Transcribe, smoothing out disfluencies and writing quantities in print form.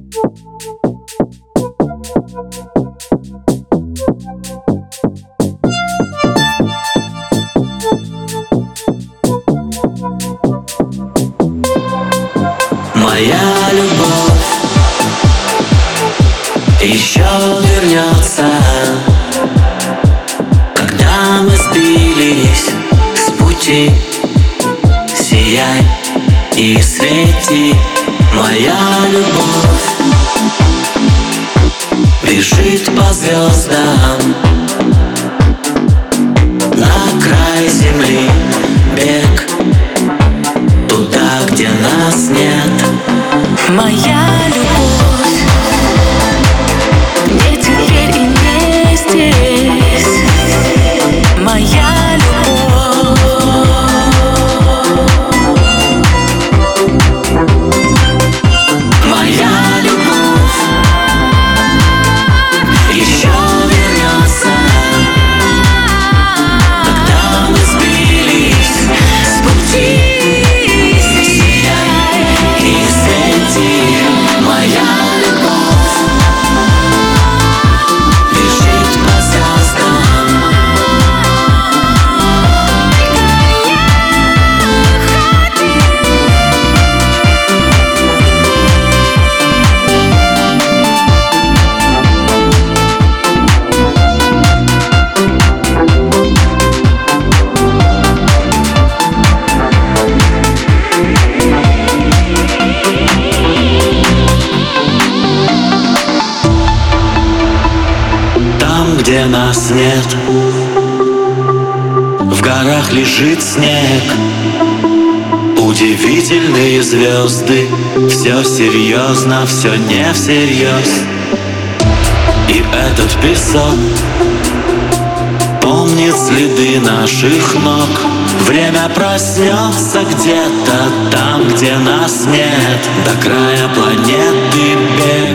Моя любовь еще вернется, когда мы сбились с пути. Сияй и свети, моя любовь бежит по звездам на край земли, бег туда, где нас нет. Моя любовь не теперь и не здесь. Моя любовь еще вернется, когда мы сбились с пути. Сияй и свети, моя любовь бежит по звездам. Там, где нас нет, в горах лежит снег. Удивительные звезды, все серьезно, все не всерьез. И этот песок помнит следы наших ног. Время проснется где-то там, где нас нет, до края планеты бег.